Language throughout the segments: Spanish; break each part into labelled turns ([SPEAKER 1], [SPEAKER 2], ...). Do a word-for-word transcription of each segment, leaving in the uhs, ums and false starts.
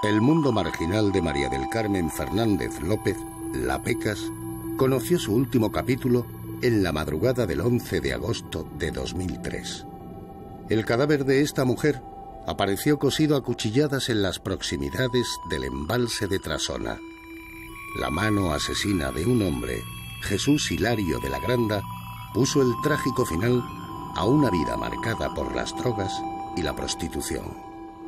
[SPEAKER 1] El mundo marginal de María del Carmen Fernández López, La Pecas, conoció su último capítulo en la madrugada del once de agosto de dos mil tres. El cadáver de esta mujer apareció cosido a cuchilladas en las proximidades del embalse de Trasona. La mano asesina de un hombre, Jesús Hilario de la Granda, puso el trágico final a una vida marcada por las drogas y la prostitución.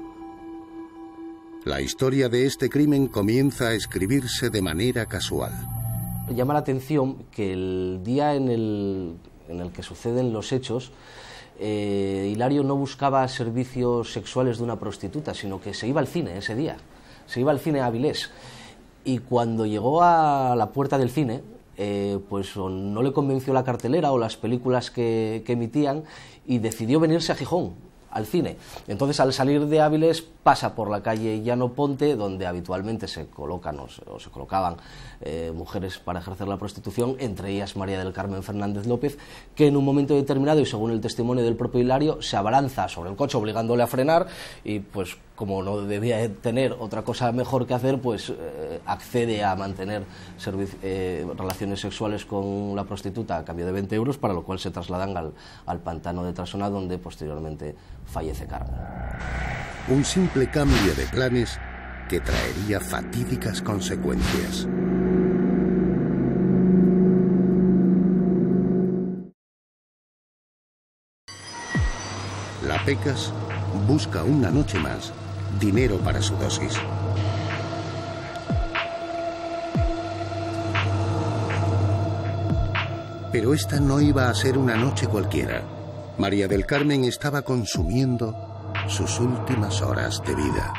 [SPEAKER 1] La historia de este crimen comienza a escribirse de manera casual.
[SPEAKER 2] Llama la atención que el día en el, en el que suceden los hechos, eh, Hilario no buscaba servicios sexuales de una prostituta, sino que se iba al cine ese día, se iba al cine a Avilés. Y cuando llegó a la puerta del cine, eh, pues no le convenció la cartelera o las películas que, que emitían y decidió venirse a Gijón, al cine. Entonces, al salir de Áviles, pasa por la calle Llano Ponte, donde habitualmente se colocan o se, o se colocaban eh, mujeres para ejercer la prostitución, entre ellas María del Carmen Fernández López, que en un momento determinado, y según el testimonio del propio Hilario, se abalanza sobre el coche obligándole a frenar y, pues, como no debía tener otra cosa mejor que hacer, pues eh, accede a mantener eh, relaciones sexuales con la prostituta a cambio de veinte euros, para lo cual se trasladan al, al pantano de Trasona, donde posteriormente fallece Carmen.
[SPEAKER 1] Un simple cambio de planes que traería fatídicas consecuencias. La Pecas busca una noche más dinero para su dosis. Pero esta no iba a ser una noche cualquiera. María del Carmen estaba consumiendo sus últimas horas de vida.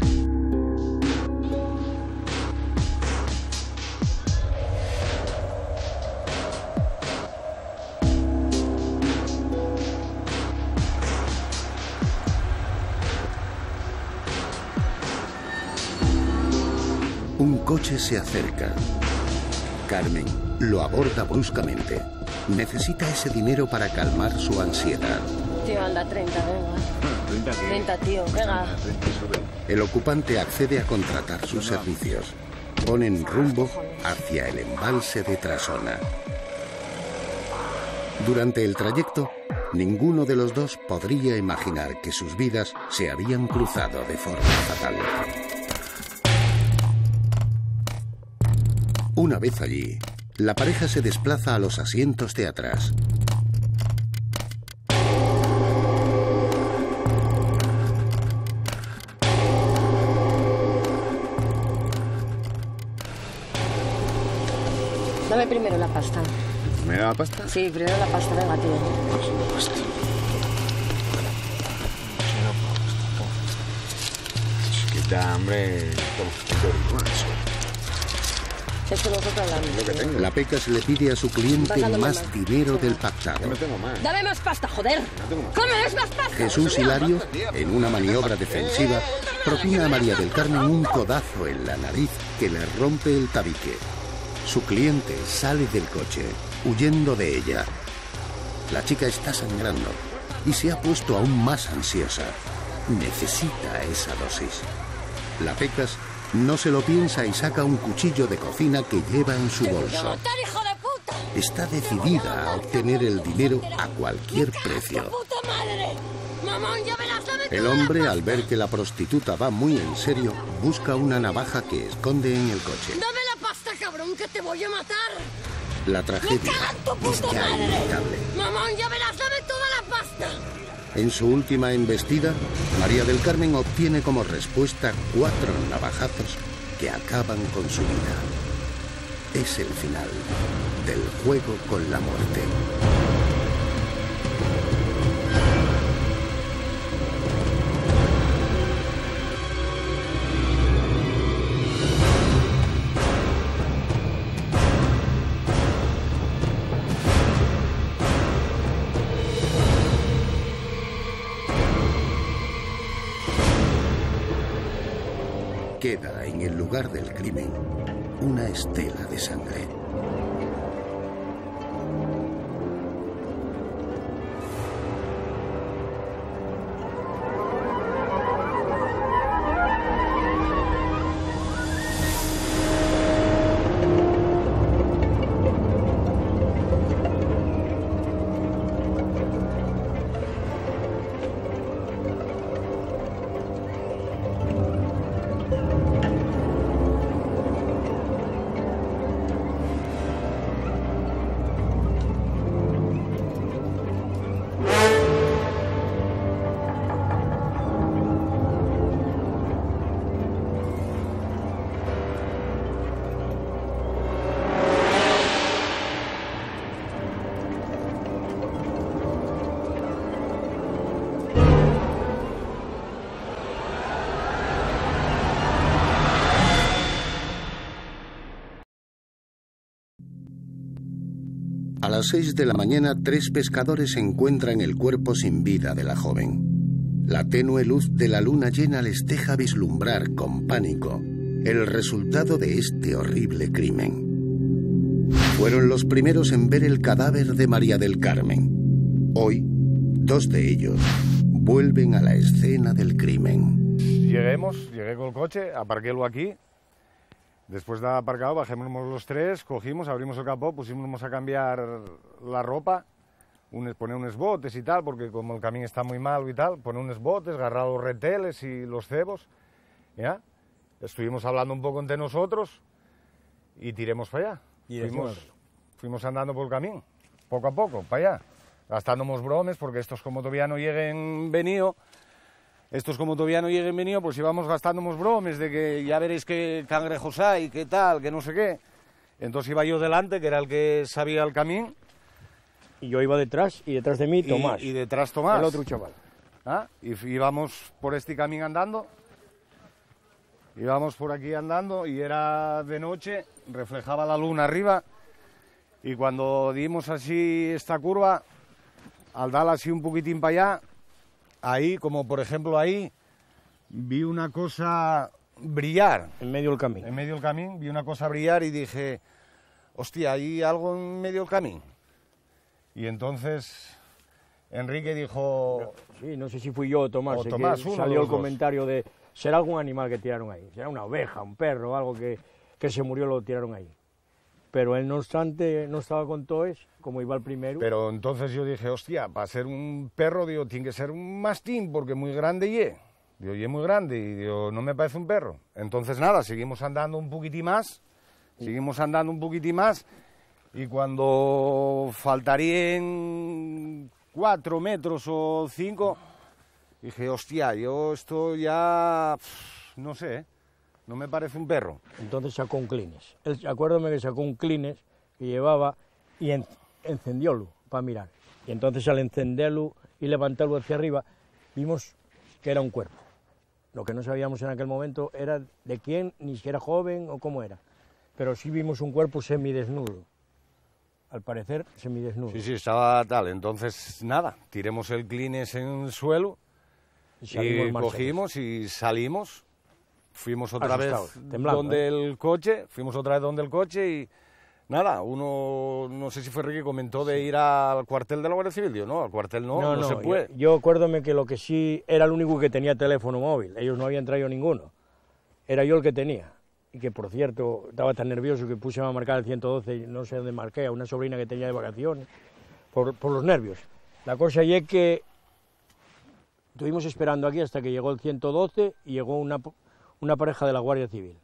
[SPEAKER 1] Un coche se acerca. Carmen lo aborda bruscamente. Necesita ese dinero para calmar su ansiedad.
[SPEAKER 3] Tío, anda, treinta, venga. treinta, tío, venga.
[SPEAKER 1] El ocupante accede a contratar sus servicios. Ponen rumbo hacia el embalse de Trasona. Durante el trayecto, ninguno de los dos podría imaginar que sus vidas se habían cruzado de forma fatal. Una vez allí, la pareja se desplaza a los asientos de atrás.
[SPEAKER 3] Dame primero la pasta.
[SPEAKER 4] ¿Primero la pasta?
[SPEAKER 3] Sí, primero la pasta, venga, tío.
[SPEAKER 4] La pasta. Chiquita, hombre.
[SPEAKER 3] Es que nosotros hablamos.
[SPEAKER 1] La Pecas le pide a su cliente más dinero del pactado.
[SPEAKER 4] No tengo más.
[SPEAKER 3] Dame más pasta, joder. ¿Cómo es más pasta?
[SPEAKER 1] Jesús Hilario, en una maniobra defensiva, propina a María del Carmen un codazo en la nariz que le rompe el tabique. Su cliente sale del coche, huyendo de ella. La chica está sangrando y se ha puesto aún más ansiosa. Necesita esa dosis. La Pecas no se lo piensa y saca un cuchillo de cocina que lleva en su bolso. Está decidida a obtener el dinero a cualquier precio. El hombre, al ver que la prostituta va muy en serio, busca una navaja que esconde en el coche.
[SPEAKER 3] ¡Dame la pasta, cabrón, que te voy a matar!
[SPEAKER 1] La tragedia es ya inevitable.
[SPEAKER 3] ¡Mamón, ya verás, dame toda la pasta!
[SPEAKER 1] En su última embestida, María del Carmen obtiene como respuesta cuatro navajazos que acaban con su vida. Es el final del juego con la muerte. Queda en el lugar del crimen una estela de sangre. las seis de la mañana, tres pescadores encuentran el cuerpo sin vida de la joven. La tenue luz de la luna llena les deja vislumbrar con pánico el resultado de este horrible crimen. Fueron los primeros en ver el cadáver de María del Carmen. Hoy, dos de ellos vuelven a la escena del crimen.
[SPEAKER 5] Lleguemos, llegué con el coche, aparquélo aquí. Después de aparcado, bajemos los tres, cogimos, abrimos el capó, pusimos a cambiar la ropa, un, poner unos botes y tal, porque como el camino está muy malo y tal, poner unos botes, agarrar los reteles y los cebos, ¿ya? Estuvimos hablando un poco entre nosotros y tiremos para allá. Y fuimos, fuimos andando por el camino, poco a poco, para allá, gastándonos bromes, porque estos como todavía no lleguen venido, estos como todavía no lleguen venido, pues íbamos gastándonos bromes de que ya veréis qué cangrejos hay, qué tal, que no sé qué. Entonces iba yo delante, que era el que sabía el camino.
[SPEAKER 6] Y yo iba detrás, y detrás de mí Tomás.
[SPEAKER 5] Y, y detrás Tomás.
[SPEAKER 6] El otro chaval.
[SPEAKER 5] ¿Ah? Y íbamos por este camino andando, íbamos por aquí andando, y era de noche, reflejaba la luna arriba, y cuando dimos así esta curva, al dar así un poquitín para allá, ahí, como por ejemplo ahí, vi una cosa brillar.
[SPEAKER 6] En medio del camino.
[SPEAKER 5] En medio del camino, vi una cosa brillar y dije, hostia, ¿hay algo en medio del camino? Y entonces Enrique dijo...
[SPEAKER 6] Sí, no sé si fui yo o Tomás.
[SPEAKER 5] O Tomás,
[SPEAKER 6] que
[SPEAKER 5] uno
[SPEAKER 6] salió
[SPEAKER 5] de
[SPEAKER 6] el
[SPEAKER 5] los
[SPEAKER 6] comentario de, será algún animal que tiraron ahí. Será una oveja, un perro, algo que, que se murió, lo tiraron ahí. Pero él, no obstante, no estaba con toes, como iba el primero.
[SPEAKER 5] Pero entonces yo dije, hostia, para ser un perro, digo, tiene que ser un mastín, porque muy grande y es. Digo, y es muy grande, y digo, no me parece un perro. Entonces nada, seguimos andando un poquitín más, seguimos andando un poquitín más, y cuando faltarían cuatro metros o cinco, dije, hostia, yo esto ya, pff, no sé, ¿eh? No me parece un perro.
[SPEAKER 6] Entonces sacó un Kleenex. Él, acuérdame que sacó un Kleenex que llevaba y en, encendiólo para mirar. Y entonces al encenderlo y levantarlo hacia arriba, vimos que era un cuerpo. Lo que no sabíamos en aquel momento era de quién, ni si era joven o cómo era. Pero sí vimos un cuerpo semidesnudo. Al parecer, semidesnudo.
[SPEAKER 5] Sí, sí, estaba tal. Entonces, nada, tiremos el Kleenex en el suelo y, y cogimos y salimos. Fuimos otra
[SPEAKER 6] Asustados,
[SPEAKER 5] vez
[SPEAKER 6] temblando,
[SPEAKER 5] donde
[SPEAKER 6] ¿eh?
[SPEAKER 5] el coche, fuimos otra vez donde el coche y nada, uno, no sé si fue Ricky, comentó de ir al cuartel de la Guardia Civil. Digo, no, al cuartel no, no, no se puede.
[SPEAKER 6] Yo, yo acuérdome que lo que sí era el único que tenía teléfono móvil, ellos no habían traído ninguno, era yo el que tenía. Y que, por cierto, estaba tan nervioso que puse a marcar el ciento doce, y no sé dónde marqué, a una sobrina que tenía de vacaciones, por, por los nervios. La cosa es que estuvimos esperando aquí hasta que llegó el ciento doce y llegó una... una pareja de la Guardia Civil.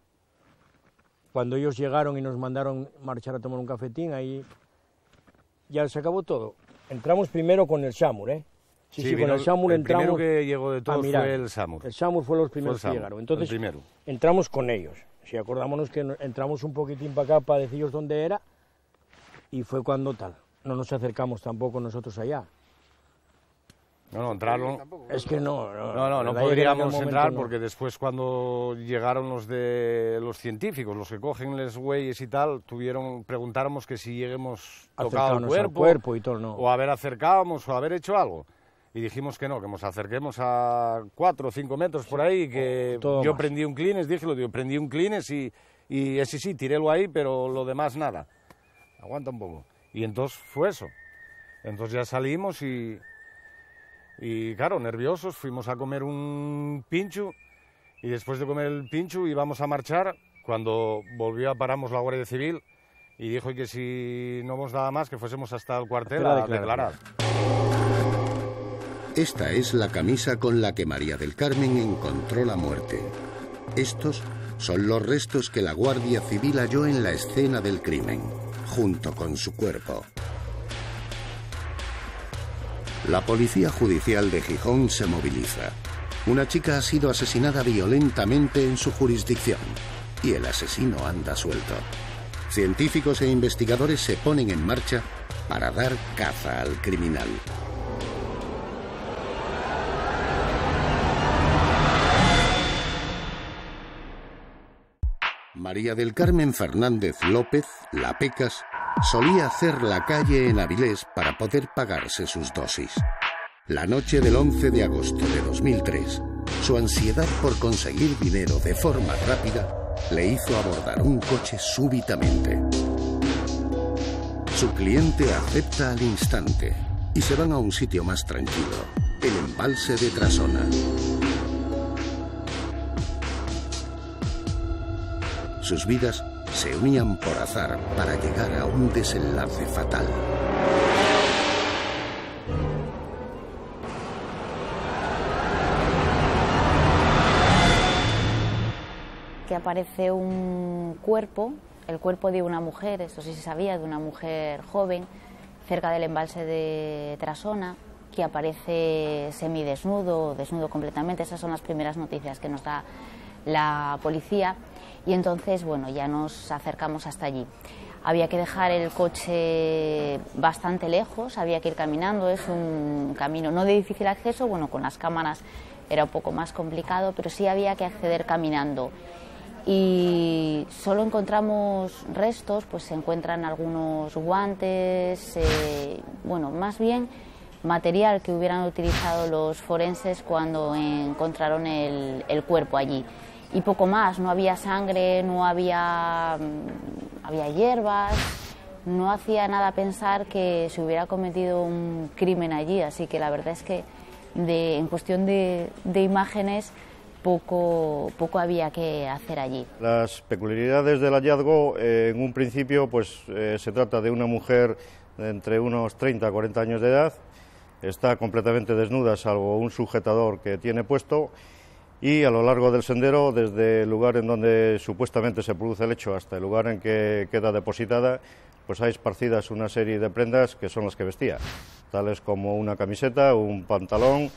[SPEAKER 6] Cuando ellos llegaron y nos mandaron marchar a tomar un cafetín, ahí ya se acabó todo. Entramos primero con el SAMUR, ¿eh? Sí, sí, sí con el SAMUR
[SPEAKER 5] el
[SPEAKER 6] entramos...
[SPEAKER 5] El primero que llegó de todos fue el SAMUR.
[SPEAKER 6] El SAMUR fue los primeros
[SPEAKER 5] fue
[SPEAKER 6] que llegaron. Entonces,
[SPEAKER 5] el primero.
[SPEAKER 6] entramos con ellos. Si acordámonos que entramos un poquitín para acá para decirles dónde era, y fue cuando tal. No nos acercamos tampoco nosotros allá.
[SPEAKER 5] No, no, entraron...
[SPEAKER 6] Es que no...
[SPEAKER 5] No, no, no, no podríamos entrar no. Porque después cuando llegaron los de los científicos, los que cogen los güeyes y tal, tuvieron, preguntáramos que si lleguemos tocado el cuerpo,
[SPEAKER 6] cuerpo y todo, no.
[SPEAKER 5] o haber acercábamos o haber hecho algo. Y dijimos que no, que nos acerquemos a cuatro o cinco metros por ahí, y que
[SPEAKER 6] todo
[SPEAKER 5] yo
[SPEAKER 6] más.
[SPEAKER 5] prendí un Kleenex, dije, lo digo, prendí un Kleenex y, y ese sí, tirélo ahí, pero lo demás nada. Aguanta un poco. Y entonces fue eso. Entonces ya salimos y... Y claro, nerviosos, fuimos a comer un pincho y después de comer el pincho íbamos a marchar cuando volvió a pararnos la Guardia Civil y dijo que si no nos daba más que fuésemos hasta el cuartel a declarar.
[SPEAKER 1] Esta es la camisa con la que María del Carmen encontró la muerte. Estos son los restos que la Guardia Civil halló en la escena del crimen, junto con su cuerpo. La Policía Judicial de Gijón se moviliza. Una chica ha sido asesinada violentamente en su jurisdicción y el asesino anda suelto. Científicos e investigadores se ponen en marcha para dar caza al criminal. María del Carmen Fernández López, La Pecas, Solía hacer la calle en Avilés para poder pagarse sus dosis. La noche del once de agosto de dos mil tres, su ansiedad por conseguir dinero de forma rápida le hizo abordar un coche súbitamente. Su cliente acepta al instante y se van a un sitio más tranquilo, el embalse de Trasona. Sus vidas se unían por azar para llegar a un desenlace fatal.
[SPEAKER 7] Que aparece un cuerpo, el cuerpo de una mujer, esto sí se sabía, de una mujer joven, cerca del embalse de Trasona, que aparece semidesnudo, desnudo completamente. Esas son las primeras noticias que nos da la policía. Y entonces, bueno, ya nos acercamos hasta allí. Había que dejar el coche bastante lejos, había que ir caminando, es un camino no de difícil acceso, bueno, con las cámaras era un poco más complicado, pero sí había que acceder caminando. Y solo encontramos restos, pues se encuentran algunos guantes, eh, bueno, más bien material que hubieran utilizado los forenses cuando encontraron el, el cuerpo allí. Y poco más, no había sangre, no había, había hierbas, no hacía nada pensar que se hubiera cometido un crimen allí, así que la verdad es que de, en cuestión de, de imágenes poco, poco había que hacer allí.
[SPEAKER 8] Las peculiaridades del hallazgo, eh, en un principio pues eh, se trata de una mujer de entre unos treinta a cuarenta años de edad, está completamente desnuda salvo un sujetador que tiene puesto. Y a lo largo del sendero, desde el lugar en donde supuestamente se produce el hecho hasta el lugar en que queda depositada, pues hay esparcidas una serie de prendas que son las que vestía, tales como una camiseta, un pantalón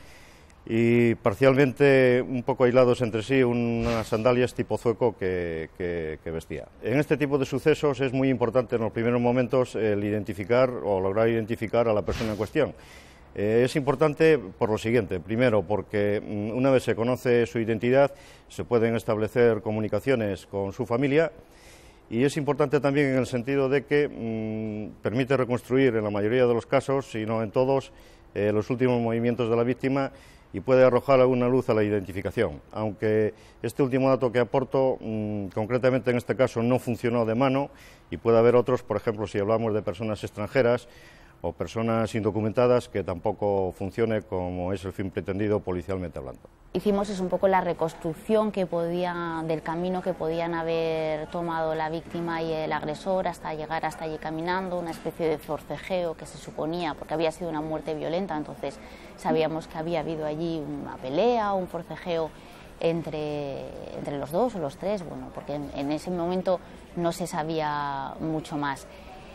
[SPEAKER 8] y parcialmente un poco aislados entre sí unas sandalias tipo zueco que, que, que vestía. En este tipo de sucesos es muy importante en los primeros momentos el identificar o lograr identificar a la persona en cuestión. Eh, es importante por lo siguiente, primero porque mm, una vez se conoce su identidad se pueden establecer comunicaciones con su familia y es importante también en el sentido de que mm, permite reconstruir en la mayoría de los casos, si no en todos, eh, los últimos movimientos de la víctima y puede arrojar alguna luz a la identificación, aunque este último dato que aporto mmm, concretamente en este caso no funcionó de mano y puede haber otros, por ejemplo si hablamos de personas extranjeras o personas indocumentadas, que tampoco funcione como es el fin pretendido policialmente hablando.
[SPEAKER 7] Hicimos es un poco la reconstrucción que podía, del camino que podían haber tomado la víctima y el agresor hasta llegar hasta allí caminando, una especie de forcejeo que se suponía, porque había sido una muerte violenta, entonces sabíamos que había habido allí una pelea, un forcejeo entre, entre los dos o los tres, bueno, porque en, en ese momento no se sabía mucho más.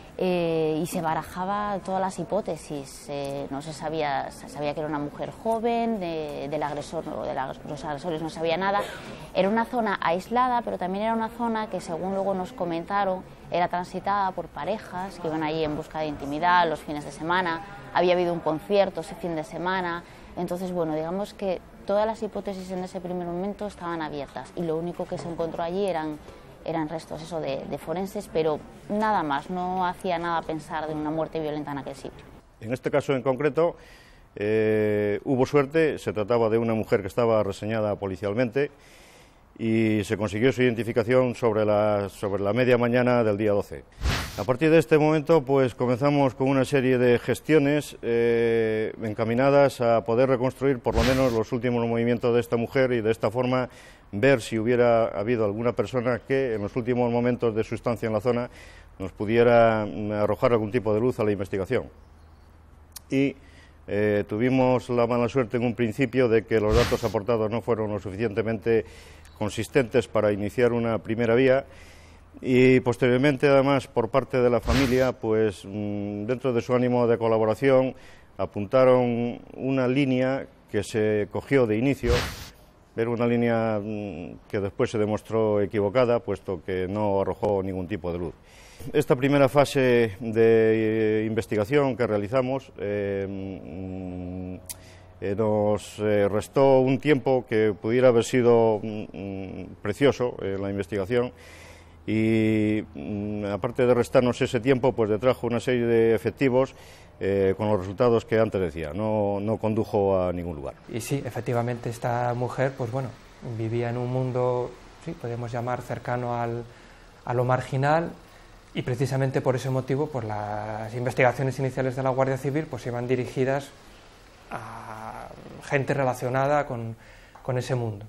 [SPEAKER 7] Eh, y se barajaba todas las hipótesis, eh, no se sabía, se sabía que era una mujer joven, de, del agresor, o de la, los agresores no sabía nada. Era una zona aislada, pero también era una zona que, según luego nos comentaron, era transitada por parejas que iban allí en busca de intimidad los fines de semana, había habido un concierto ese fin de semana, entonces, bueno, digamos que todas las hipótesis en ese primer momento estaban abiertas y lo único que se encontró allí eran eran restos eso de, de forenses, pero nada más, no hacía nada pensar de una muerte violenta en aquel sitio.
[SPEAKER 8] En este caso en concreto eh, hubo suerte, se trataba de una mujer que estaba reseñada policialmente y se consiguió su identificación sobre la, sobre la media mañana del día doce. A partir de este momento pues comenzamos con una serie de gestiones eh, encaminadas a poder reconstruir por lo menos los últimos movimientos de esta mujer y de esta forma ver si hubiera habido alguna persona que en los últimos momentos de su estancia en la zona nos pudiera arrojar algún tipo de luz a la investigación. Y eh, tuvimos la mala suerte en un principio de que los datos aportados no fueron lo suficientemente consistentes para iniciar una primera vía y posteriormente además por parte de la familia pues dentro de su ánimo de colaboración apuntaron una línea que se cogió de inicio. Era una línea que después se demostró equivocada, puesto que no arrojó ningún tipo de luz. Esta primera fase de investigación que realizamos eh, eh, nos eh, restó un tiempo que pudiera haber sido mm, precioso en la investigación y mm, aparte de restarnos ese tiempo, pues detrajo una serie de efectivos eh, con los resultados que antes decía, no, no condujo a ningún lugar.
[SPEAKER 9] Y sí, efectivamente esta mujer, pues bueno, vivía en un mundo, sí, podemos llamar cercano al, a lo marginal, y precisamente por ese motivo, pues las investigaciones iniciales de la Guardia Civil pues iban dirigidas a gente relacionada con, con ese mundo.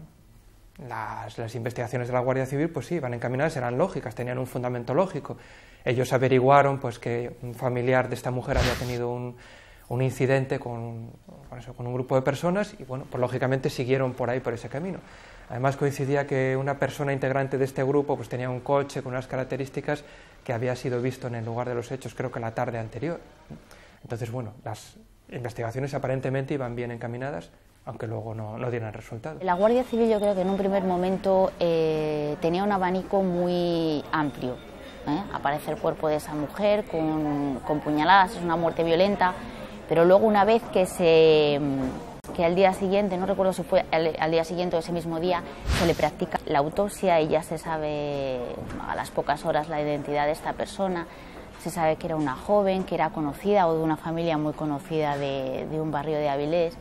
[SPEAKER 9] Las, las investigaciones de la Guardia Civil, pues sí, iban encaminadas, eran lógicas, tenían un fundamento lógico. Ellos averiguaron pues que un familiar de esta mujer había tenido un, un incidente con, con, eso, con un grupo de personas y, bueno, pues lógicamente siguieron por ahí, por ese camino. Además coincidía que una persona integrante de este grupo pues tenía un coche con unas características que había sido visto en el lugar de los hechos, creo que la tarde anterior. Entonces, bueno, las investigaciones aparentemente iban bien encaminadas, aunque luego no, no dieran resultado.
[SPEAKER 7] La Guardia Civil yo creo que en un primer momento eh, tenía un abanico muy amplio. ¿eh? Aparece el cuerpo de esa mujer con, con puñaladas, es una muerte violenta, pero luego una vez que se... que al día siguiente, no recuerdo si fue al, al día siguiente o ese mismo día, se le practica la autopsia y ya se sabe a las pocas horas la identidad de esta persona. Se sabe que era una joven, que era conocida o de una familia muy conocida de, de un barrio de Avilés,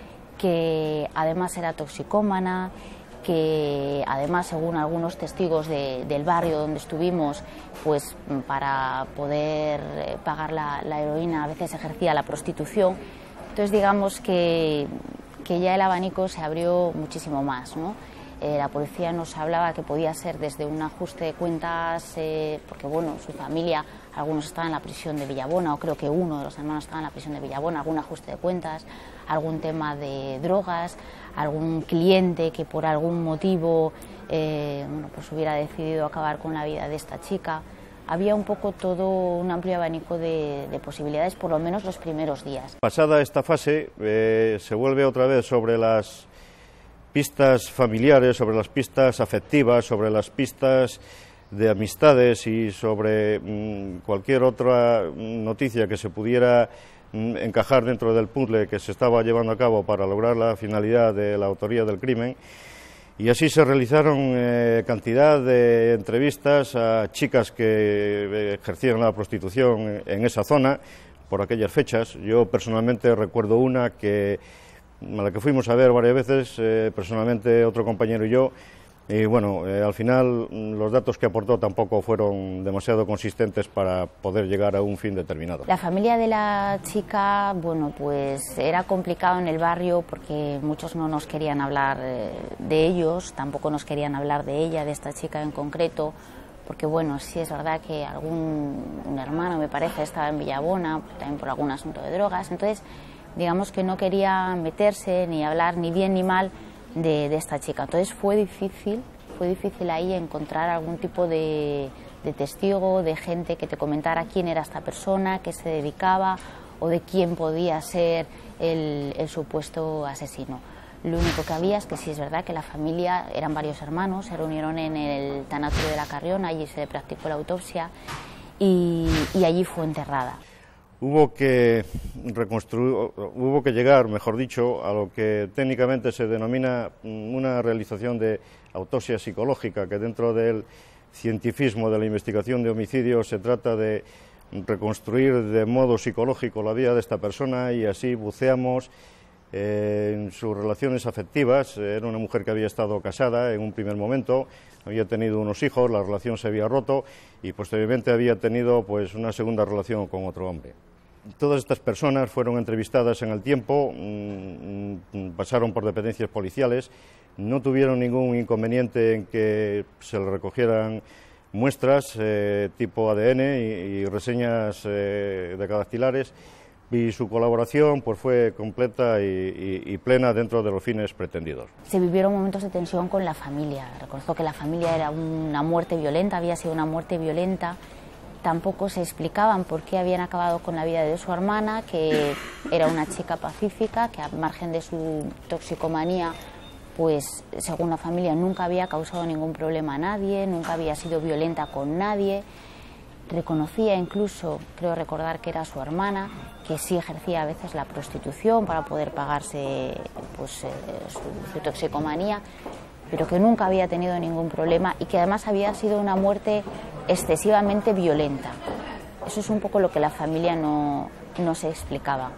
[SPEAKER 7] que además era toxicómana, que además, según algunos testigos de, del barrio donde estuvimos, pues para poder pagar la, la heroína a veces ejercía la prostitución. Entonces digamos que, que ya el abanico se abrió muchísimo más, ¿no? Eh, la policía nos hablaba que podía ser desde un ajuste de cuentas, eh, porque bueno, su familia, algunos estaban en la prisión de Villabona, o creo que uno de los hermanos estaba en la prisión de Villabona, algún ajuste de cuentas, algún tema de drogas, algún cliente que por algún motivo eh, bueno, pues hubiera decidido acabar con la vida de esta chica. Había un poco todo un amplio abanico de, de posibilidades, por lo menos los primeros días.
[SPEAKER 8] Pasada esta fase, eh, se vuelve otra vez sobre las pistas familiares, sobre las pistas afectivas, sobre las pistas de amistades y sobre mmm, cualquier otra noticia que se pudiera mmm, encajar dentro del puzzle que se estaba llevando a cabo para lograr la finalidad de la autoría del crimen. Y así se realizaron eh, cantidad de entrevistas a chicas que eh, ejercían la prostitución en esa zona por aquellas fechas. Yo personalmente recuerdo una que, a la que fuimos a ver varias veces, eh, personalmente otro compañero y yo, y bueno, eh, al final los datos que aportó tampoco fueron demasiado consistentes para poder llegar a un fin determinado.
[SPEAKER 7] La familia de la chica, bueno, pues era complicado en el barrio porque muchos no nos querían hablar de ellos, tampoco nos querían hablar de ella, de esta chica en concreto, porque bueno, sí es verdad que algún un hermano, me parece, estaba en Villabona, también por algún asunto de drogas, entonces digamos que no quería meterse ni hablar ni bien ni mal De, de esta chica. Entonces fue difícil, fue difícil ahí encontrar algún tipo de, de testigo, de gente que te comentara quién era esta persona, qué se dedicaba o de quién podía ser el, el supuesto asesino. Lo único que había es que sí es verdad que la familia, eran varios hermanos, se reunieron en el tanatorio de la Carrión, allí se le practicó la autopsia y, y allí fue enterrada.
[SPEAKER 8] Hubo que reconstruir, hubo que llegar, mejor dicho, a lo que técnicamente se denomina una realización de autopsia psicológica, que dentro del cientifismo de la investigación de homicidios se trata de reconstruir de modo psicológico la vida de esta persona y así buceamos eh, en sus relaciones afectivas. Era una mujer que había estado casada en un primer momento, había tenido unos hijos, la relación se había roto y posteriormente había tenido pues una segunda relación con otro hombre. Todas estas personas fueron entrevistadas en el tiempo, mmm, pasaron por dependencias policiales, no tuvieron ningún inconveniente en que se les recogieran muestras eh, tipo A D N y, y reseñas eh, decadactilares, y su colaboración pues fue completa y, y, y plena dentro de los fines pretendidos.
[SPEAKER 7] Se vivieron momentos de tensión con la familia. Reconozco que la familia era una muerte violenta, había sido una muerte violenta. Tampoco se explicaban por qué habían acabado con la vida de su hermana, que era una chica pacífica, que al margen de su toxicomanía, pues según la familia nunca había causado ningún problema a nadie, nunca había sido violenta con nadie. Reconocía incluso, creo recordar que era su hermana, que sí ejercía a veces la prostitución para poder pagarse pues, eh, su, su toxicomanía, pero que nunca había tenido ningún problema y que además había sido una muerte excesivamente violenta. Eso es un poco lo que la familia no, no se explicaba.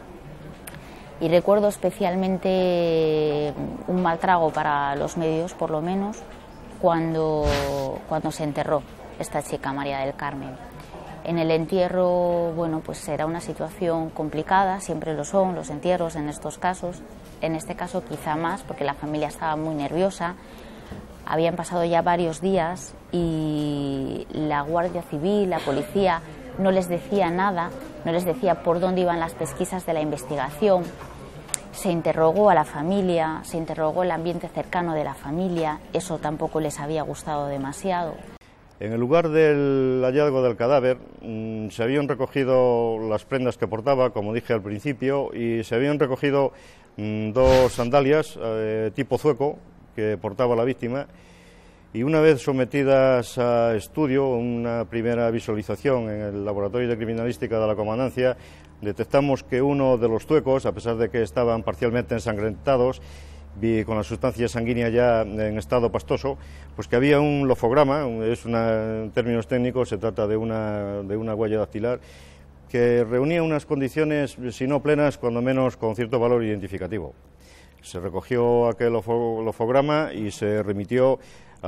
[SPEAKER 7] Y recuerdo especialmente un mal trago para los medios, por lo menos, cuando, cuando se enterró esta chica, María del Carmen. En el entierro, bueno, pues era una situación complicada, siempre lo son los entierros en estos casos, en este caso quizá más, porque la familia estaba muy nerviosa. Habían pasado ya varios días y la Guardia Civil, la policía, no les decía nada, no les decía por dónde iban las pesquisas de la investigación. Se interrogó a la familia, se interrogó el ambiente cercano de la familia, eso tampoco les había gustado demasiado.
[SPEAKER 8] En el lugar del hallazgo del cadáver mmm, se habían recogido las prendas que portaba, como dije al principio, y se habían recogido mmm, dos sandalias eh, tipo zueco que portaba la víctima, y una vez sometidas a estudio, una primera visualización en el laboratorio de criminalística de la comandancia, detectamos que uno de los zuecos, a pesar de que estaban parcialmente ensangrentados y con la sustancia sanguínea ya en estado pastoso, pues que había un lofograma, es una, en términos técnicos se trata de una, de una huella dactilar, que reunía unas condiciones, si no plenas, cuando menos con cierto valor identificativo. Se recogió aquel lofograma y se remitió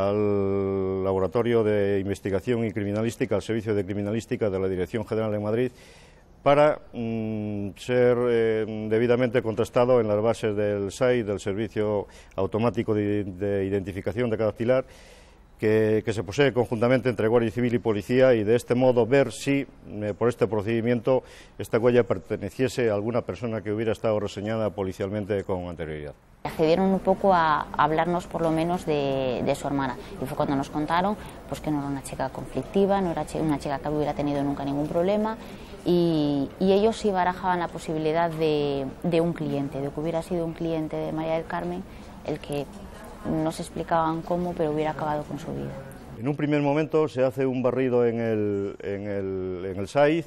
[SPEAKER 8] al Laboratorio de Investigación y Criminalística, al Servicio de Criminalística de la Dirección General de Madrid, para mm, ser eh, debidamente contrastado en las bases del S A I, del Servicio Automático de, de Identificación de Cadactilar, que, que se posee conjuntamente entre Guardia Civil y Policía, y de este modo ver si, eh, por este procedimiento, esta huella perteneciese a alguna persona que hubiera estado reseñada policialmente con anterioridad.
[SPEAKER 7] Accedieron un poco a hablarnos por lo menos de, de su hermana, y fue cuando nos contaron pues, que no era una chica conflictiva, no era una chica que hubiera tenido nunca ningún problema, y, y ellos sí barajaban la posibilidad de, de un cliente, de que hubiera sido un cliente de María del Carmen el que no se explicaban cómo, pero hubiera acabado con su vida.
[SPEAKER 8] En un primer momento se hace un barrido en el, en el, en el S A I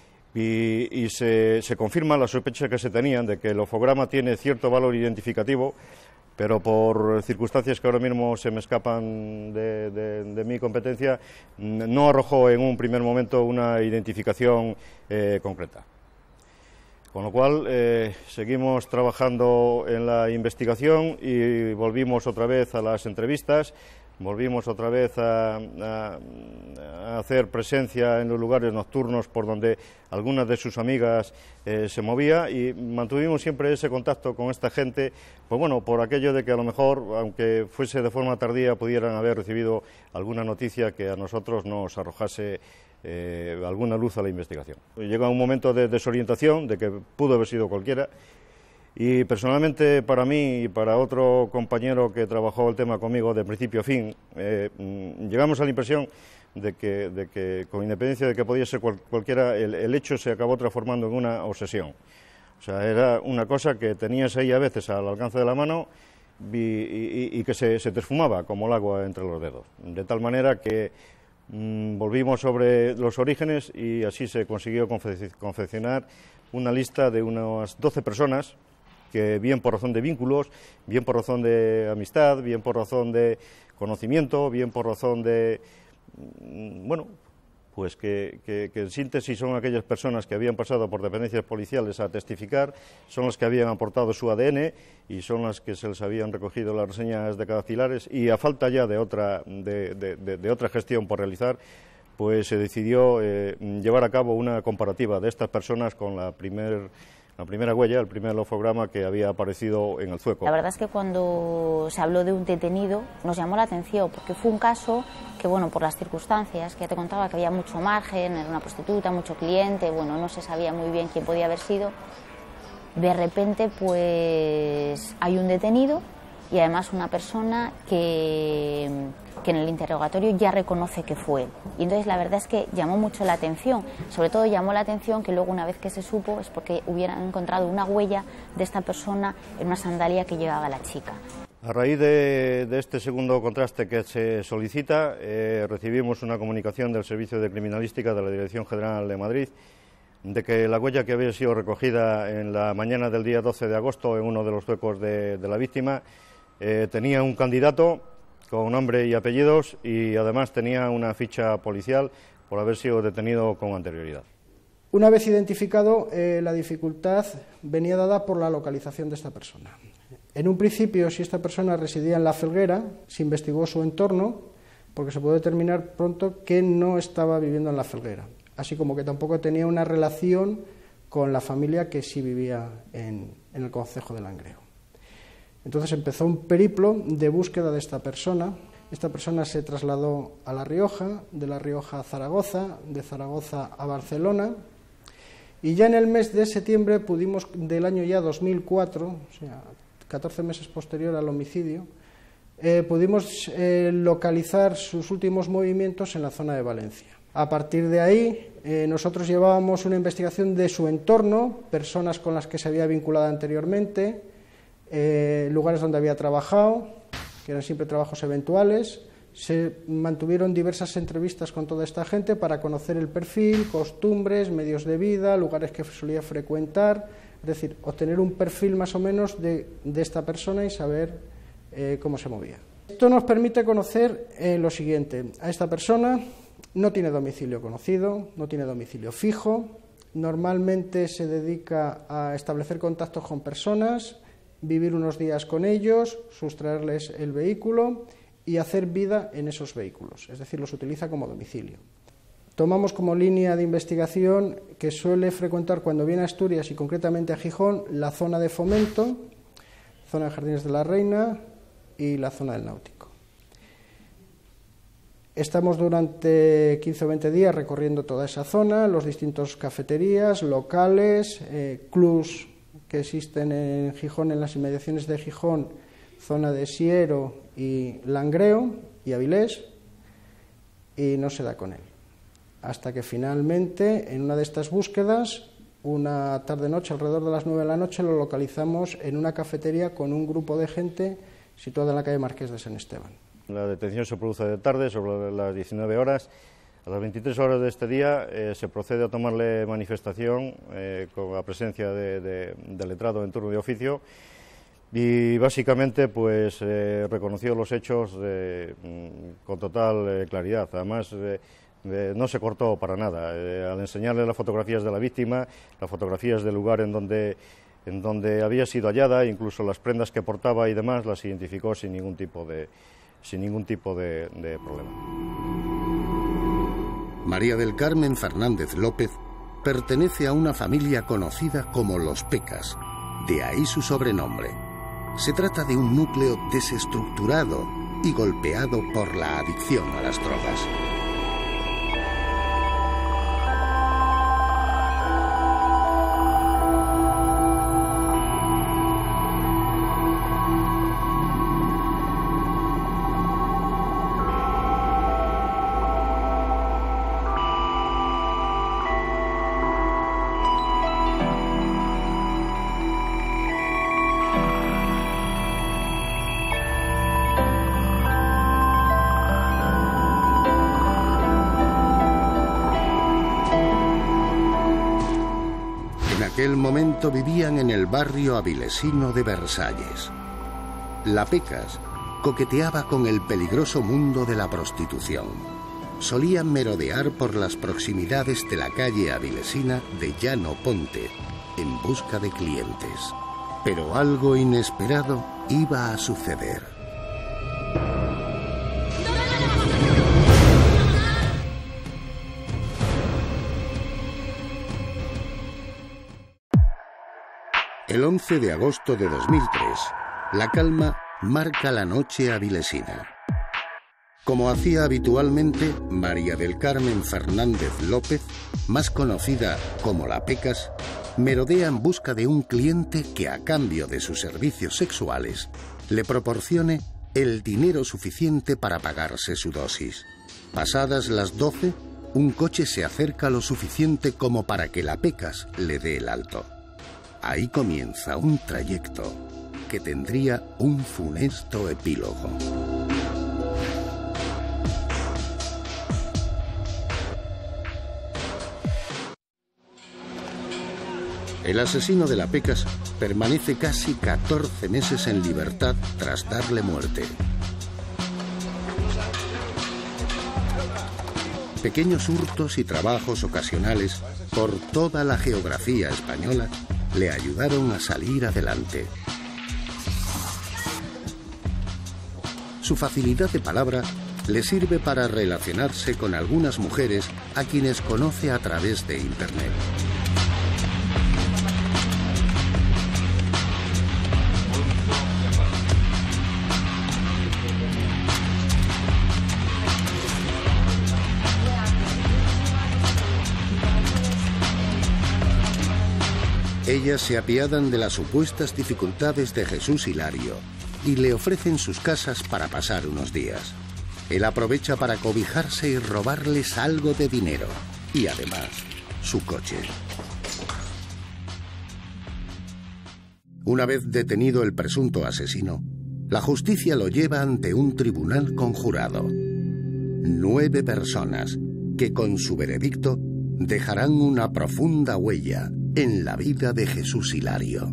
[SPEAKER 8] y, y se, se confirma la sospecha que se tenían de que el lofograma tiene cierto valor identificativo, pero por circunstancias que ahora mismo se me escapan de, de, de mi competencia, no arrojó en un primer momento una identificación eh, concreta. Con lo cual, eh, seguimos trabajando en la investigación y volvimos otra vez a las entrevistas, volvimos otra vez a, a, a hacer presencia en los lugares nocturnos por donde algunas de sus amigas eh, se movía, y mantuvimos siempre ese contacto con esta gente, pues bueno, por aquello de que a lo mejor, aunque fuese de forma tardía, pudieran haber recibido alguna noticia que a nosotros nos arrojase Eh, alguna luz a la investigación. Llega un momento de desorientación, de que pudo haber sido cualquiera, y personalmente para mí y para otro compañero que trabajó el tema conmigo de principio a fin, eh, llegamos a la impresión de que, de que con independencia de que podía ser cual, cualquiera, el, el hecho se acabó transformando en una obsesión. O sea, era una cosa que tenías ahí a veces al alcance de la mano y, y, y que se, se te esfumaba como el agua entre los dedos, de tal manera que volvimos sobre los orígenes y así se consiguió confeccionar una lista de unas doce personas que, bien por razón de vínculos, bien por razón de amistad, bien por razón de conocimiento, bien por razón de, bueno, pues que, que, que en síntesis son aquellas personas que habían pasado por dependencias policiales a testificar, son las que habían aportado su A D N y son las que se les habían recogido las reseñas de cadactilares, y a falta ya de otra, de, de, de, de otra gestión por realizar, pues se decidió eh, llevar a cabo una comparativa de estas personas con la primer La primera huella, el primer lofograma que había aparecido en el zueco.
[SPEAKER 7] La verdad es que cuando se habló de un detenido nos llamó la atención, porque fue un caso que, bueno, por las circunstancias, que ya te contaba que había mucho margen, era una prostituta, mucho cliente, bueno, no se sabía muy bien quién podía haber sido. De repente, pues, hay un detenido y además una persona que, que en el interrogatorio ya reconoce que fue él. Y entonces la verdad es que llamó mucho la atención, sobre todo llamó la atención que luego, una vez que se supo, es porque hubieran encontrado una huella de esta persona en una sandalia que llevaba la chica.
[SPEAKER 8] A raíz de, de este segundo contraste que se solicita, eh, recibimos una comunicación del Servicio de Criminalística de la Dirección General de Madrid de que la huella que había sido recogida en la mañana del día doce de agosto en uno de los zuecos de, de la víctima eh, tenía un candidato con nombre y apellidos, y además tenía una ficha policial por haber sido detenido con anterioridad.
[SPEAKER 10] Una vez identificado, eh, la dificultad venía dada por la localización de esta persona. En un principio, si esta persona residía en La Felguera, se investigó su entorno, porque se pudo determinar pronto que no estaba viviendo en La Felguera, así como que tampoco tenía una relación con la familia que sí vivía en, en el concejo de Langreo. Entonces empezó un periplo de búsqueda de esta persona. Esta persona se trasladó a La Rioja, de La Rioja a Zaragoza, de Zaragoza a Barcelona, y ya en el mes de septiembre pudimos, del año ya dos mil cuatro, o sea, catorce meses posterior al homicidio, eh, pudimos eh, localizar sus últimos movimientos en la zona de Valencia. A partir de ahí, eh, nosotros llevábamos una investigación de su entorno, personas con las que se había vinculado anteriormente, eh, lugares donde había trabajado, que eran siempre trabajos eventuales. Se mantuvieron diversas entrevistas con toda esta gente para conocer el perfil, costumbres, medios de vida, lugares que solía frecuentar, es decir, obtener un perfil más o menos de, de esta persona y saber eh, cómo se movía. Esto nos permite conocer eh, lo siguiente: a esta persona no tiene domicilio conocido, no tiene domicilio fijo, normalmente se dedica a establecer contactos con personas, vivir unos días con ellos, sustraerles el vehículo y hacer vida en esos vehículos, es decir, los utiliza como domicilio. Tomamos como línea de investigación que suele frecuentar cuando viene a Asturias y concretamente a Gijón la zona de Fomento, zona de Jardines de la Reina y la zona del Náutico. Estamos durante quince o veinte días recorriendo toda esa zona, los distintos cafeterías, locales, eh, clubs que existen en Gijón, en las inmediaciones de Gijón, zona de Siero y Langreo y Avilés, y no se da con él. Hasta que finalmente, en una de estas búsquedas, una tarde-noche, alrededor de las nueve de la noche, lo localizamos en una cafetería con un grupo de gente situada en la calle Marqués de San Esteban.
[SPEAKER 8] La detención se produce de tarde, sobre las diecinueve horas. A las veintitrés horas de este día eh, se procede a tomarle manifestación eh, con la presencia de, de, del letrado en turno de oficio, y básicamente pues eh, reconoció los hechos eh, con total eh, claridad. Además eh, eh, no se cortó para nada. Eh, al enseñarle las fotografías de la víctima, las fotografías del lugar en donde, en donde había sido hallada, incluso las prendas que portaba y demás, las identificó sin ningún tipo de, sin ningún tipo de, de problema.
[SPEAKER 1] María del Carmen Fernández López pertenece a una familia conocida como los Pecas, de ahí su sobrenombre. Se trata de un núcleo desestructurado y golpeado por la adicción a las drogas. En aquel momento vivían en el barrio avilesino de Versalles. La Pecas coqueteaba con el peligroso mundo de la prostitución. Solían merodear por las proximidades de la calle avilesina de Llano Ponte en busca de clientes. Pero algo inesperado iba a suceder. El once de agosto de dos mil tres, la calma marca la noche avilesina. Como hacía habitualmente, María del Carmen Fernández López, más conocida como la Pecas, merodea en busca de un cliente que, a cambio de sus servicios sexuales, le proporcione el dinero suficiente para pagarse su dosis. Pasadas las doce, un coche se acerca lo suficiente como para que la Pecas le dé el alto. Ahí comienza un trayecto que tendría un funesto epílogo. El asesino de la Pecas permanece casi catorce meses en libertad tras darle muerte. pequeños hurtos y trabajos ocasionales por toda la geografía española le ayudaron a salir adelante. Su facilidad de palabra le sirve para relacionarse con algunas mujeres a quienes conoce a través de Internet. Ellas se apiadan de las supuestas dificultades de Jesús Hilario y le ofrecen sus casas para pasar unos días. Él aprovecha para cobijarse y robarles algo de dinero y además su coche. Una vez detenido el presunto asesino, la justicia lo lleva ante un tribunal conjurado. Nueve personas que con su veredicto dejarán una profunda huella en la vida de Jesús Hilario.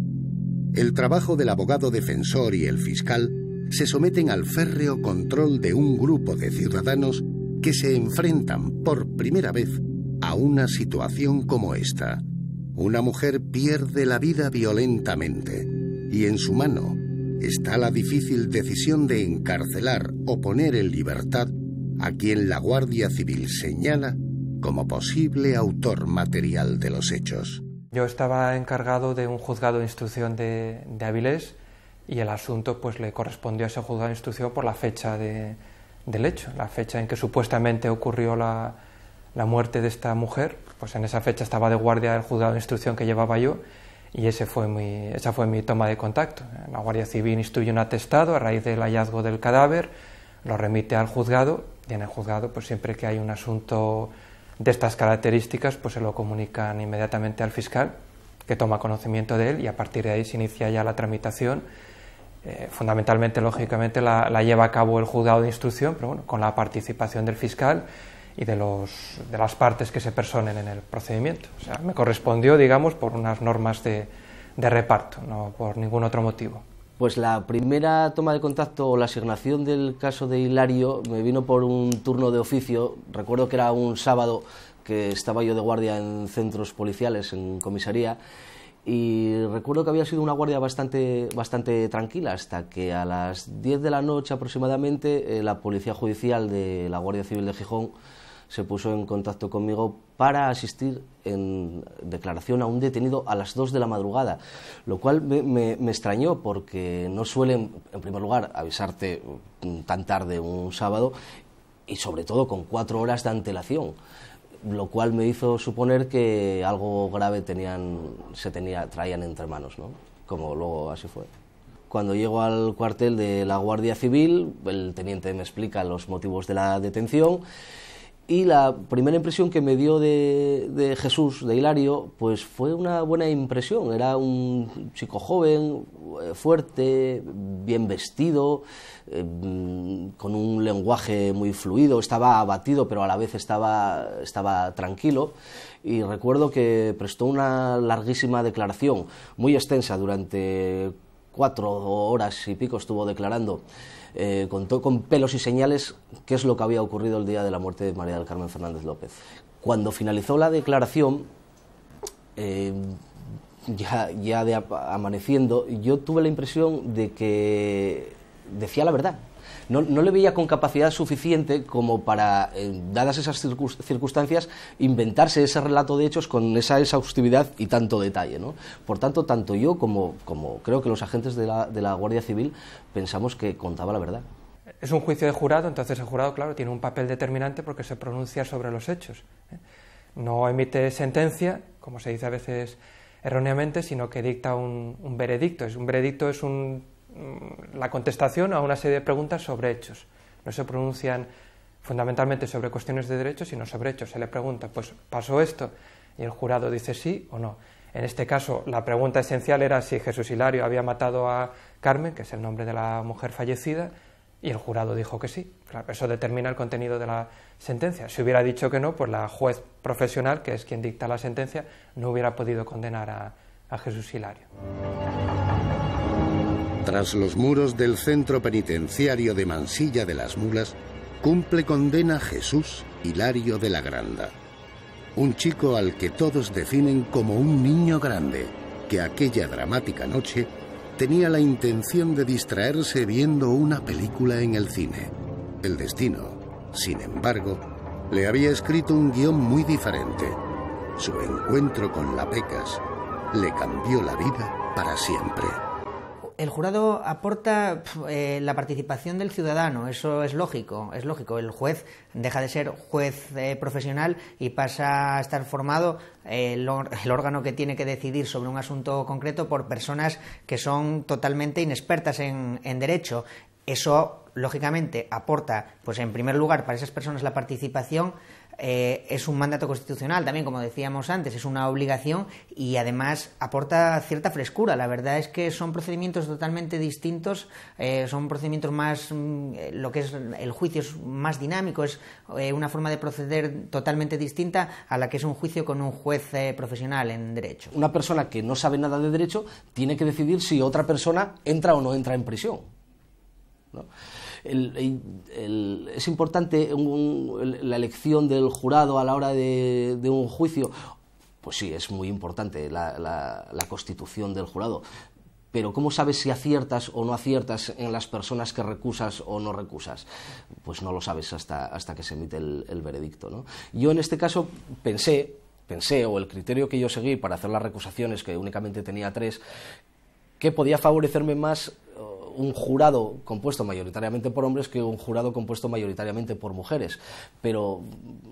[SPEAKER 1] El trabajo del abogado defensor y el fiscal se someten al férreo control de un grupo de ciudadanos que se enfrentan por primera vez a una situación como esta. Una mujer pierde la vida violentamente y en su mano está la difícil decisión de encarcelar o poner en libertad a quien la Guardia Civil señala como posible autor material de los hechos.
[SPEAKER 9] Yo estaba encargado de un juzgado de instrucción de, de Avilés y el asunto pues le correspondió a ese juzgado de instrucción por la fecha de, del hecho, la fecha en que supuestamente ocurrió la, la muerte de esta mujer. Pues en esa fecha estaba de guardia del juzgado de instrucción que llevaba yo y ese fue mi, esa fue mi toma de contacto. La Guardia Civil instruye un atestado a raíz del hallazgo del cadáver, lo remite al juzgado y en el juzgado pues siempre que hay un asunto de estas características pues se lo comunican inmediatamente al fiscal, que toma conocimiento de él y a partir de ahí se inicia ya la tramitación. Eh, fundamentalmente, lógicamente, la, la lleva a cabo el juzgado de instrucción, pero bueno, con la participación del fiscal y de, los, de las partes que se personen en el procedimiento. O sea, me correspondió, digamos, por unas normas de, de reparto, no por ningún otro motivo.
[SPEAKER 2] Pues la primera toma de contacto o la asignación del caso de Hilario me vino por un turno de oficio. Recuerdo que era un sábado que estaba yo de guardia en centros policiales, en comisaría, y recuerdo que había sido una guardia bastante, bastante tranquila hasta que a las diez de la noche aproximadamente eh, la Policía Judicial de la Guardia Civil de Gijón se puso en contacto conmigo para asistir en declaración a un detenido a las dos de la madrugada, lo cual me, me, me extrañó porque no suelen, en primer lugar, avisarte tan tarde un sábado y sobre todo con cuatro horas de antelación, lo cual me hizo suponer que algo grave tenían, se tenía, traían entre manos, ¿no? Como luego así fue. Cuando llego al cuartel de la Guardia Civil, el teniente me explica los motivos de la detención. Y la primera impresión que me dio de, de Jesús, de Hilario, pues fue una buena impresión. Era un chico joven, fuerte, bien vestido, eh, con un lenguaje muy fluido. Estaba abatido, pero a la vez estaba, estaba tranquilo. Y recuerdo que prestó una larguísima declaración, muy extensa, durante cuatro horas y pico estuvo declarando. Eh, contó con pelos y señales qué es lo que había ocurrido el día de la muerte de María del Carmen Fernández López. Cuando finalizó la declaración, eh, ya, ya de amaneciendo, yo tuve la impresión de que decía la verdad. No, no le veía con capacidad suficiente como para, eh, dadas esas circunstancias, inventarse ese relato de hechos con esa exhaustividad y tanto detalle, ¿no? Por tanto, tanto yo como, como creo que los agentes de la, de la Guardia Civil pensamos que contaba la verdad.
[SPEAKER 9] Es un juicio de jurado, entonces el jurado, claro, tiene un papel determinante porque se pronuncia sobre los hechos, ¿eh? No emite sentencia, como se dice a veces erróneamente, sino que dicta un, un veredicto. Es, un veredicto es un... la contestación a una serie de preguntas sobre hechos. No se pronuncian fundamentalmente sobre cuestiones de derechos, sino sobre hechos. Se le pregunta, pues, ¿pasó esto? Y el jurado dice sí o no. En este caso, la pregunta esencial era si Jesús Hilario había matado a Carmen, que es el nombre de la mujer fallecida, y el jurado dijo que sí. Claro, eso determina el contenido de la sentencia. Si hubiera dicho que no, pues la juez profesional, que es quien dicta la sentencia, no hubiera podido condenar a, a Jesús Hilario.
[SPEAKER 1] Tras los muros del centro penitenciario de Mansilla de las Mulas, cumple condena Jesús Hilario de la Granda. Un chico al que todos definen como un niño grande, que aquella dramática noche tenía la intención de distraerse viendo una película en el cine. El destino, sin embargo, le había escrito un guión muy diferente. Su encuentro con la Pecas le cambió la vida para siempre.
[SPEAKER 11] El jurado aporta eh, la participación del ciudadano, eso es lógico, es lógico. El juez deja de ser juez eh, profesional y pasa a estar formado eh, el, el órgano que tiene que decidir sobre un asunto concreto por personas que son totalmente inexpertas en, en derecho. Eso, lógicamente, aporta, pues en primer lugar, para esas personas la participación. Eh, es un mandato constitucional también, como decíamos antes, es una obligación y además aporta cierta frescura. La verdad es que son procedimientos totalmente distintos, eh, son procedimientos más, mm, lo que es el juicio es más dinámico, es eh, una forma de proceder totalmente distinta a la que es un juicio con un juez eh, profesional en derecho.
[SPEAKER 2] Una persona que no sabe nada de derecho tiene que decidir si otra persona entra o no entra en prisión, ¿no? El, el, el, es importante un, la elección del jurado a la hora de, de un juicio. Pues sí, es muy importante la, la, la constitución del jurado, pero ¿cómo sabes si aciertas o no aciertas en las personas que recusas o no recusas? Pues no lo sabes hasta, hasta que se emite el, el veredicto, ¿no? Yo en este caso pensé, pensé, o el criterio que yo seguí para hacer las recusaciones, que únicamente tenía tres, que podía favorecerme más un jurado compuesto mayoritariamente por hombres que un jurado compuesto mayoritariamente por mujeres, pero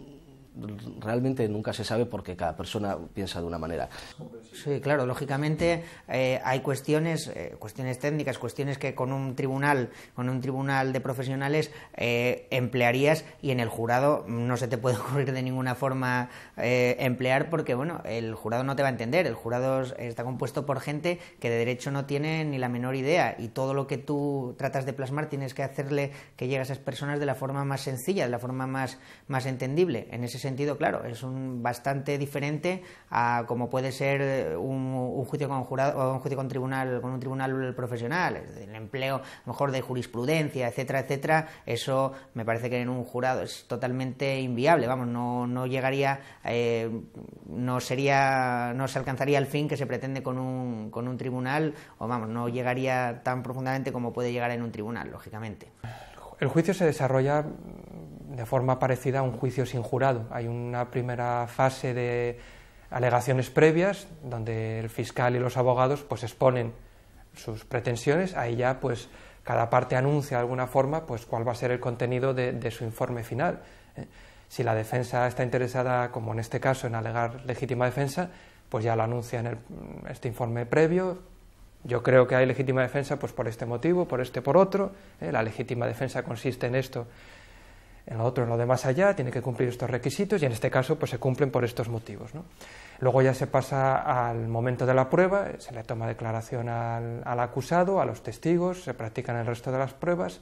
[SPEAKER 2] realmente nunca se sabe porque cada persona piensa de una manera.
[SPEAKER 11] Sí, claro, lógicamente eh, hay cuestiones, eh, cuestiones técnicas, cuestiones que con un tribunal, con un tribunal de profesionales eh, emplearías y en el jurado no se te puede ocurrir de ninguna forma eh, emplear porque, bueno, el jurado no te va a entender. El jurado está compuesto por gente que de derecho no tiene ni la menor idea y todo lo que tú tratas de plasmar tienes que hacerle que llegue a esas personas de la forma más sencilla, de la forma más, más entendible. En ese sentido, claro, es un bastante diferente a como puede ser un, un juicio con jurado o un juicio con tribunal con un tribunal profesional, el empleo a lo mejor de jurisprudencia, etcétera, etcétera. Eso me parece que en un jurado es totalmente inviable, vamos, no, no llegaría, eh, no sería, no se alcanzaría el fin que se pretende con un, con un tribunal, o vamos, no llegaría tan profundamente como puede llegar en un tribunal, lógicamente.
[SPEAKER 9] El juicio se desarrolla de forma parecida a un juicio sin jurado. Hay una primera fase de alegaciones previas donde el fiscal y los abogados pues exponen sus pretensiones. Ahí ya pues cada parte anuncia de alguna forma pues cuál va a ser el contenido de, de su informe final. ¿eh? Si la defensa está interesada, como en este caso, en alegar legítima defensa, pues ya lo anuncia en el, este informe previo. Yo creo que hay legítima defensa pues por este motivo, por este, por otro. ¿eh? La legítima defensa consiste en esto, en lo otro, en lo de más allá, tiene que cumplir estos requisitos y en este caso pues se cumplen por estos motivos, ¿no? Luego ya se pasa al momento de la prueba, se le toma declaración al, al acusado, a los testigos, se practican el resto de las pruebas.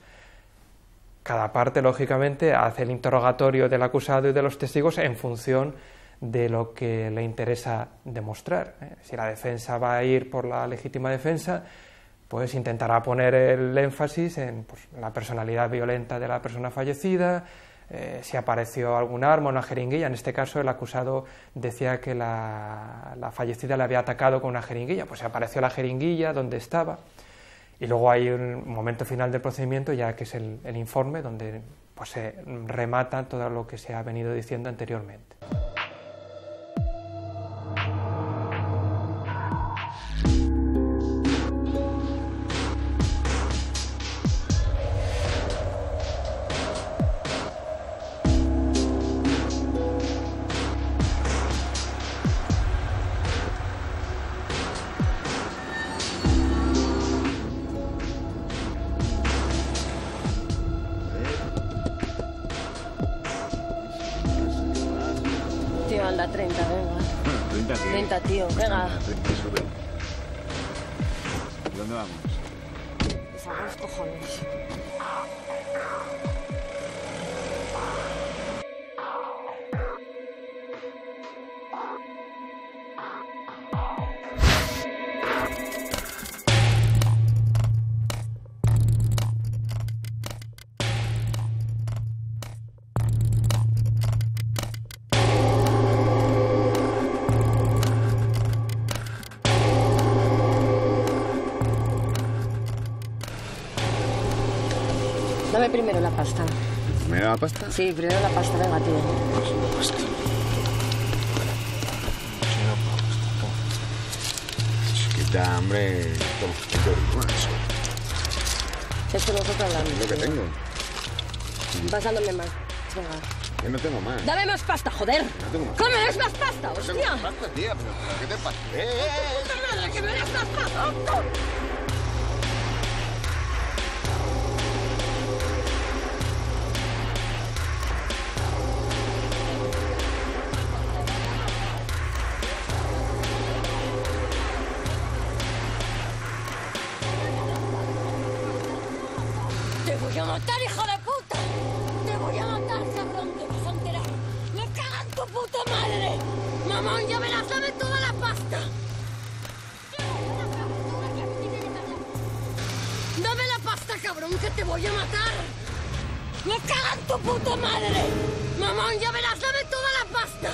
[SPEAKER 9] Cada parte, lógicamente, hace el interrogatorio del acusado y de los testigos en función de lo que le interesa demostrar. ¿eh? Si la defensa va a ir por la legítima defensa, pues intentará poner el énfasis en pues, la personalidad violenta de la persona fallecida, eh, si apareció algún arma o una jeringuilla. En este caso el acusado decía que la, la fallecida le había atacado con una jeringuilla, pues apareció la jeringuilla, dónde estaba. Y luego hay un momento final del procedimiento, ya que es el, el informe, donde pues, se remata todo lo que se ha venido diciendo anteriormente.
[SPEAKER 3] Tío, anda, treinta, venga.
[SPEAKER 4] ¿treinta qué?
[SPEAKER 3] treinta, tío, venga.
[SPEAKER 4] treinta, sube. ¿Dónde vamos?
[SPEAKER 3] Pues a los cojones. Dame primero la pasta.
[SPEAKER 4] ¿Primero la pasta?
[SPEAKER 3] Sí, primero la pasta, venga, tío.
[SPEAKER 4] La pasta. Chiquita, hombre. Toma, toma.
[SPEAKER 3] Es que nosotros hablamos.
[SPEAKER 4] Es lo que tengo.
[SPEAKER 3] Pasándome más. Venga.
[SPEAKER 4] Que no tengo más.
[SPEAKER 3] Dame más pasta, joder.
[SPEAKER 4] No tengo más.
[SPEAKER 3] ¿Cómo me des más pasta,
[SPEAKER 4] No
[SPEAKER 3] hostia?
[SPEAKER 4] tengo más pasta, tía, pero, pero ¿qué te pasa? ¡Eh, eh, eh!
[SPEAKER 3] ¡Puta madre, que me des más pasta! ¡Te voy a matar, hijo de puta! ¡Te voy a matar, cabrón! ¡Te vas a enterar! ¡Me caga en tu puta madre! ¡Mamón, ya me la sabe toda la pasta! ¡Dame la pasta, cabrón, que te voy a matar! ¡Me caga en tu puta madre! ¡Mamón, ya me la sabe toda la pasta!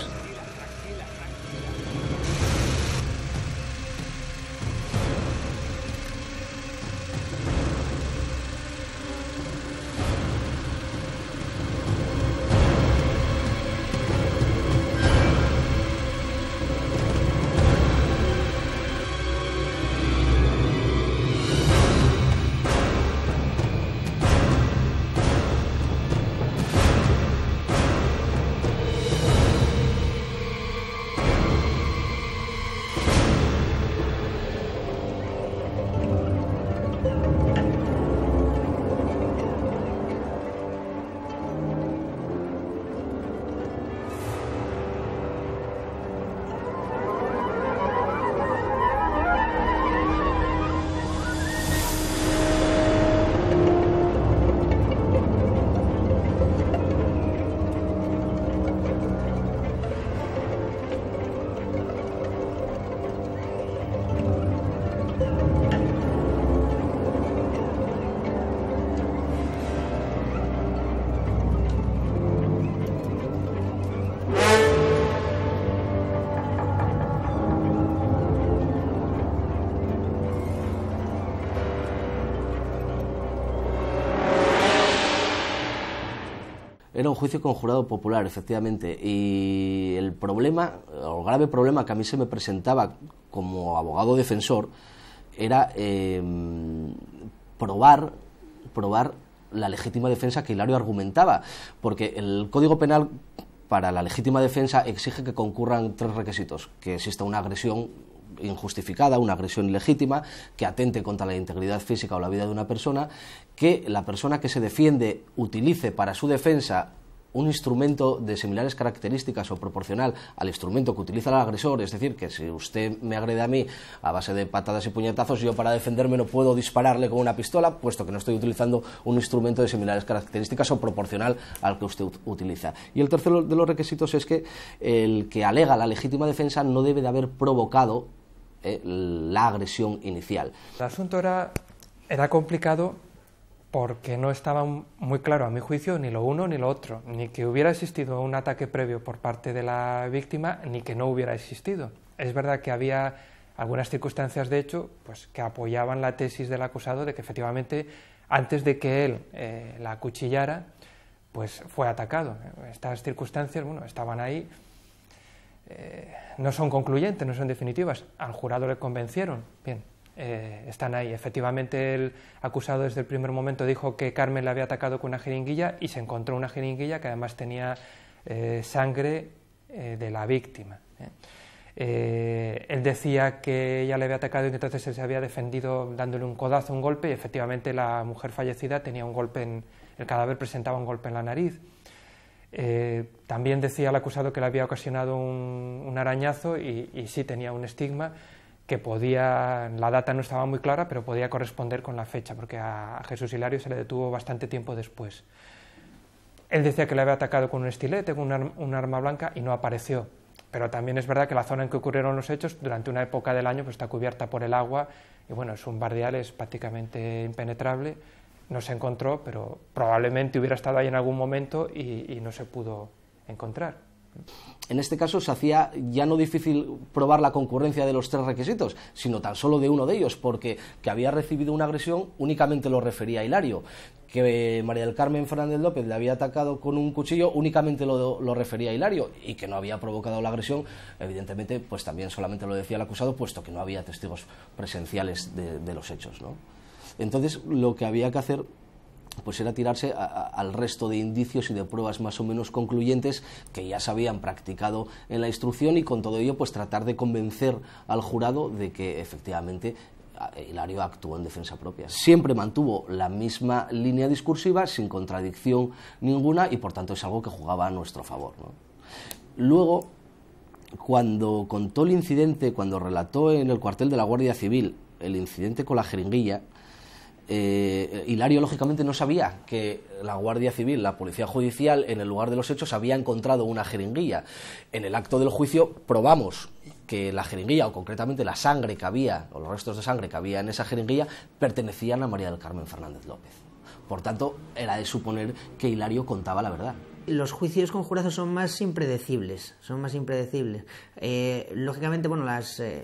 [SPEAKER 2] Era un juicio con jurado popular, efectivamente, y el problema, el grave problema que a mí se me presentaba como abogado defensor era eh, probar, probar la legítima defensa que Hilario argumentaba, porque el Código Penal para la legítima defensa exige que concurran tres requisitos: que exista una agresión injustificada, una agresión ilegítima, que atente contra la integridad física o la vida de una persona, que la persona que se defiende utilice para su defensa un instrumento de similares características o proporcional al instrumento que utiliza el agresor, es decir, que si usted me agrede a mí a base de patadas y puñetazos, yo para defenderme no puedo dispararle con una pistola, puesto que no estoy utilizando un instrumento de similares características o proporcional al que usted utiliza. Y el tercero de los requisitos es que el que alega la legítima defensa no debe de haber provocado eh, la agresión inicial.
[SPEAKER 9] El asunto era, era complicado porque no estaba muy claro, a mi juicio, ni lo uno ni lo otro, ni que hubiera existido un ataque previo por parte de la víctima, ni que no hubiera existido. Es verdad que había algunas circunstancias, de hecho, pues, que apoyaban la tesis del acusado de que efectivamente, antes de que él eh, la acuchillara, pues fue atacado. Estas circunstancias, bueno, estaban ahí, eh, no son concluyentes, no son definitivas. Al jurado le convencieron, bien. Eh, están ahí. Efectivamente, el acusado desde el primer momento dijo que Carmen le había atacado con una jeringuilla y se encontró una jeringuilla que además tenía eh, sangre eh, de la víctima. ¿eh? Eh, él decía que ella le había atacado y que entonces él se había defendido dándole un codazo, un golpe, y efectivamente la mujer fallecida tenía un golpe, en, el cadáver presentaba un golpe en la nariz. Eh, también decía el acusado que le había ocasionado un, un arañazo y, y sí tenía un estigma que podía, la data no estaba muy clara, pero podía corresponder con la fecha, porque a Jesús Hilario se le detuvo bastante tiempo después. Él decía que le había atacado con un estilete, con un arma, un arma blanca, y no apareció. Pero también es verdad que la zona en que ocurrieron los hechos, durante una época del año, pues está cubierta por el agua, y bueno, es un barrial, es prácticamente impenetrable. No se encontró, pero probablemente hubiera estado ahí en algún momento y, y no se pudo encontrar.
[SPEAKER 2] En este caso se hacía ya no difícil probar la concurrencia de los tres requisitos, sino tan solo de uno de ellos, porque que había recibido una agresión únicamente lo refería a Hilario, que María del Carmen Fernández López le había atacado con un cuchillo únicamente lo, lo refería a Hilario, y que no había provocado la agresión, evidentemente, pues también solamente lo decía el acusado, puesto que no había testigos presenciales de, de los hechos, ¿no? Entonces, lo que había que hacer pues era tirarse a, a, al resto de indicios y de pruebas más o menos concluyentes que ya se habían practicado en la instrucción, y con todo ello pues tratar de convencer al jurado de que efectivamente Hilario actuó en defensa propia. Siempre mantuvo la misma línea discursiva, sin contradicción ninguna, y por tanto es algo que jugaba a nuestro favor, ¿no? Luego, cuando contó el incidente, cuando relató en el cuartel de la Guardia Civil el incidente con la jeringuilla, Eh, Hilario lógicamente no sabía que la Guardia Civil, la Policía Judicial, en el lugar de los hechos había encontrado una jeringuilla. En el acto del juicio probamos que la jeringuilla, o concretamente la sangre que había, o los restos de sangre que había en esa jeringuilla, pertenecían a María del Carmen Fernández López. Por tanto, era de suponer que Hilario contaba la verdad.
[SPEAKER 11] Los juicios con jurados son más impredecibles, son más impredecibles. Eh, lógicamente, bueno, las eh,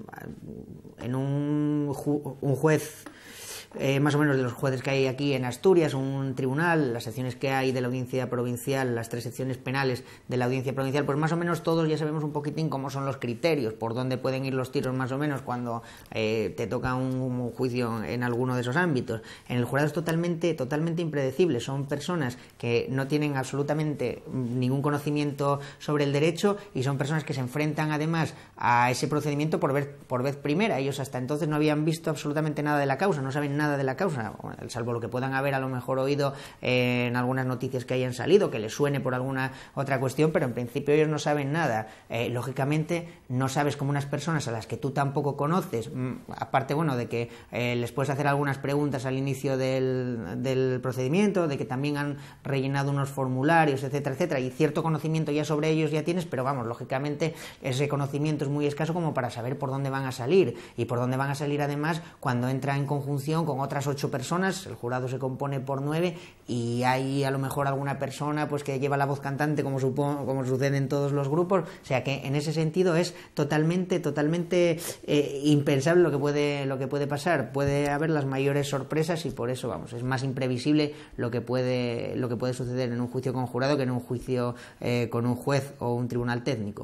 [SPEAKER 11] en un, ju un juez Eh, más o menos de los jueces que hay aquí en Asturias, un tribunal, las secciones que hay de la audiencia provincial, las tres secciones penales de la audiencia provincial, pues más o menos todos ya sabemos un poquitín cómo son los criterios, por dónde pueden ir los tiros más o menos cuando eh, te toca un, un juicio en alguno de esos ámbitos. En el jurado es totalmente, totalmente impredecible, son personas que no tienen absolutamente ningún conocimiento sobre el derecho, y son personas que se enfrentan además a ese procedimiento por vez, por vez primera. Ellos hasta entonces no habían visto absolutamente nada de la causa, no saben nada de la causa, salvo lo que puedan haber a lo mejor oído eh, en algunas noticias que hayan salido, que les suene por alguna otra cuestión, pero en principio ellos no saben nada. Eh, lógicamente no sabes como unas personas a las que tú tampoco conoces, mmm, aparte bueno de que eh, les puedes hacer algunas preguntas al inicio del, del procedimiento, de que también han rellenado unos formularios, etcétera, etcétera, y cierto conocimiento ya sobre ellos ya tienes, pero vamos, lógicamente ese conocimiento es muy escaso como para saber por dónde van a salir, y por dónde van a salir además cuando entra en conjunción con otras ocho personas. El jurado se compone por nueve, y hay a lo mejor alguna persona pues que lleva la voz cantante, como, supongo, como sucede en todos los grupos, o sea que en ese sentido es totalmente totalmente eh, impensable lo que puede lo que puede pasar. Puede haber las mayores sorpresas, y por eso vamos, es más imprevisible lo que puede lo que puede suceder en un juicio con jurado que en un juicio eh, con un juez o un tribunal técnico.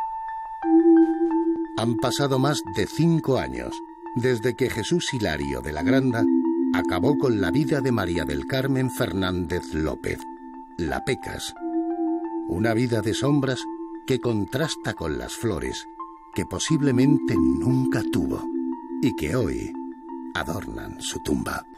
[SPEAKER 1] Han pasado más de cinco años desde que Jesús Hilario de la Granda acabó con la vida de María del Carmen Fernández López, la Pecas. Una vida de sombras que contrasta con las flores que posiblemente nunca tuvo y que hoy adornan su tumba.